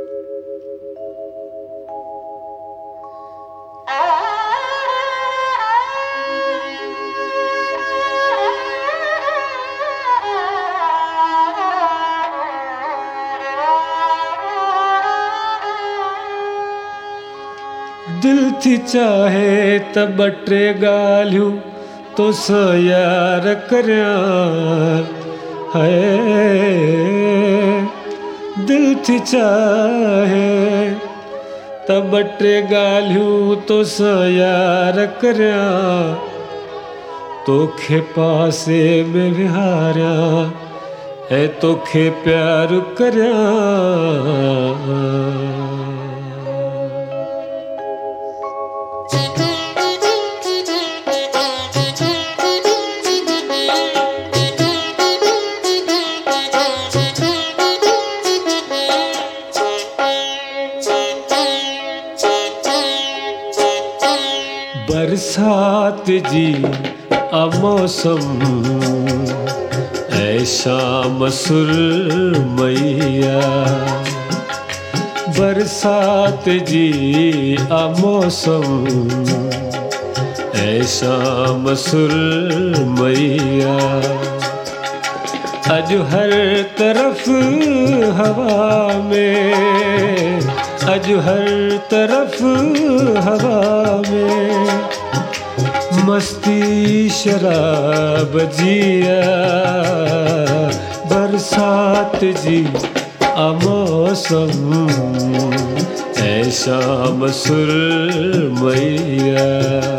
दिल थी चाहे त बटे गालियूं तो यार करियां है। दिल थी चाहे त बटे गालियूं तो यार करियां तोखे पासे में विहारियां ऐं तोखे प्यार करियां। बरसात जी अमौसम ऐ शाम सुरमैया। बरसात जी अमौसम ऐ शाम सुरमैया। अज हर तरफ हवा में, अज हर तरफ हवा में मस्ती शराब जिया। बरसात जी अमौसम ऐ शाम सुरमैया।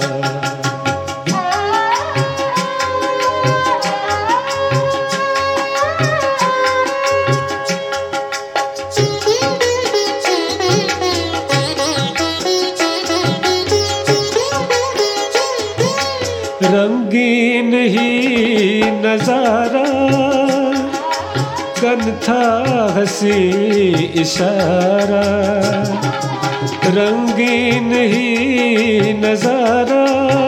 रंगीन ही नजारा कन था हसी इशारा। रंगीन ही नजारा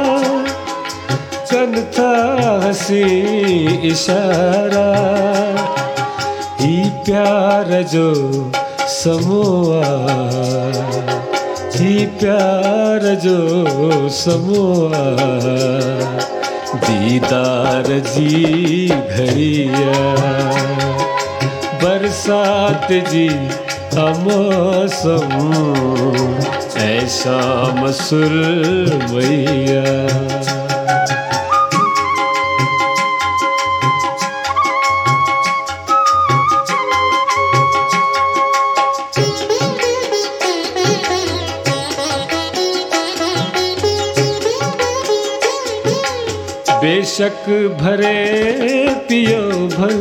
कन था हसी इशारा। ही प्यार जो समोआ, ही प्यार जो समोआ। दीदार जी घड़िया। बरसात जी अमौसम ऐ शाम सुरमैया। बेशक भरे पियो भल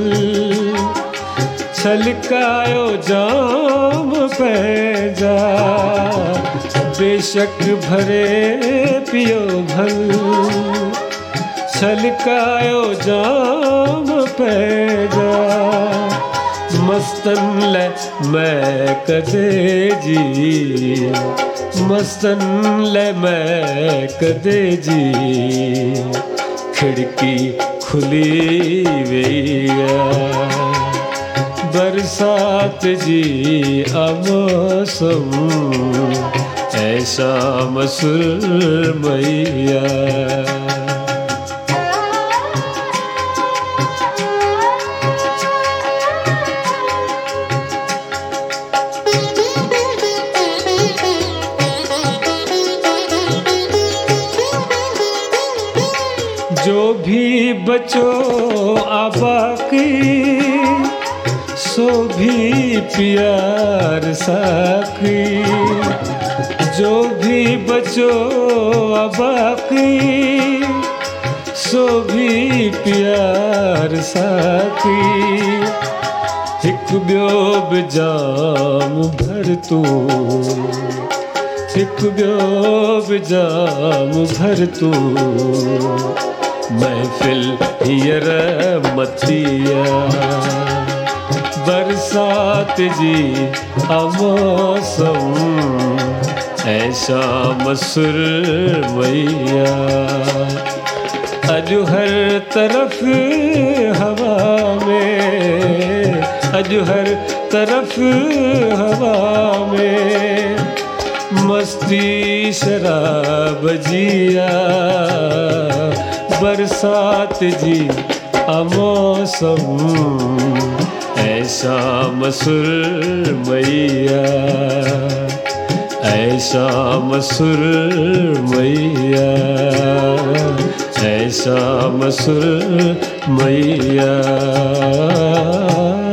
छलकायो जाम पैजा। बेशक भरे पियो भल छलकायो जाम पैजा। मस्तन ले मैं कदे जी, मस्तन ले मैं कदे जी। खिड़की खुली वैया। बरसात जी अमौसम ऐ शाम सुरमैया। जो भी बचो आबाकी सो भी प्यार साकी। जो भी बचो आबाकी सो भी प्यार साकी। हिक ॿियो बि जाम भर तूं, हिक ॿियो बि जाम भर तूं। महफिल हींअर मतिया। बरसात जी अमौसम ऐ शाम सुरमैया। अज हर तरफ हवा में, अज हर तरफ हवा में मस्ती शराब जिया, बरसात जी अमौसम ऐसा मसुर मैया, ऐसा मसुर मैया, ऐसा मसुर मैया।